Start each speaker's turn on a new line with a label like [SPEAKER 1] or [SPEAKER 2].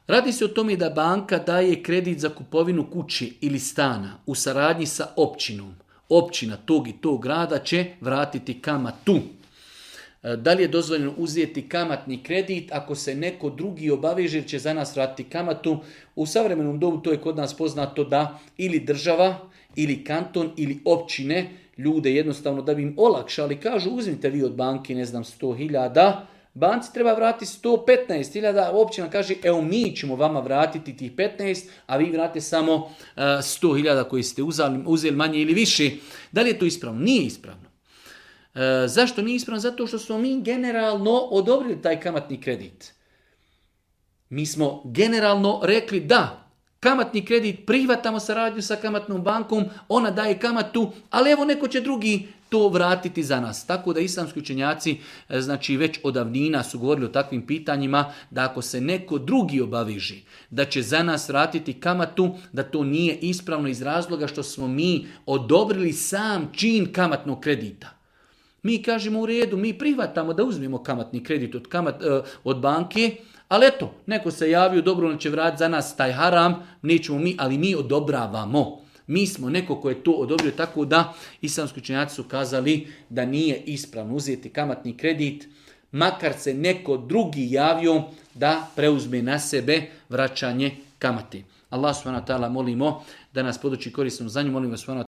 [SPEAKER 1] Radi se o tome da banka daje kredit za kupovinu kuće ili stana u saradnji sa općinom. Općina tog i tog grada će vratiti kamatu. Da li je dozvoljeno uzeti kamatni kredit ako se neko drugi obaveže jer će za nas vratiti kamatu? U savremenom dobu to je kod nas poznato da ili država, ili kanton, ili općine ljude jednostavno da bi im olakšali. Kažu uzmite vi od banke, 100.000, banci treba vratiti 115.000, općina kaže evo mi ćemo vama vratiti tih 15, a vi vratite samo 100.000 koji ste uzeli manje ili više. Da li je to ispravno? Nije ispravno. Zašto nije ispravno? Zato što smo mi generalno odobrili taj kamatni kredit. Mi smo generalno rekli da kamatni kredit prihvatamo saradnju sa kamatnom bankom, ona daje kamatu, ali evo neko će drugi to vratiti za nas. Tako da islamski učenjaci, znači već od davnina su govorili o takvim pitanjima, da ako se neko drugi obaveže da će za nas vratiti kamatu, da to nije ispravno iz razloga što smo mi odobrili sam čin kamatnog kredita. Mi kažemo u redu, mi prihvatamo da uzmemo kamatni kredit od banke, ali eto, neko se javio, dobro će vratiti za nas taj haram, nećemo mi, ali mi odobravamo. Mi smo neko ko je to odobrio, tako da islamski učenjaci su kazali da nije ispravno uzeti kamatni kredit, makar se neko drugi javio da preuzme na sebe vraćanje kamati. Allah subhanahu wa ta'ala molimo da nas poduči korisnom znanju, molimo subhanahu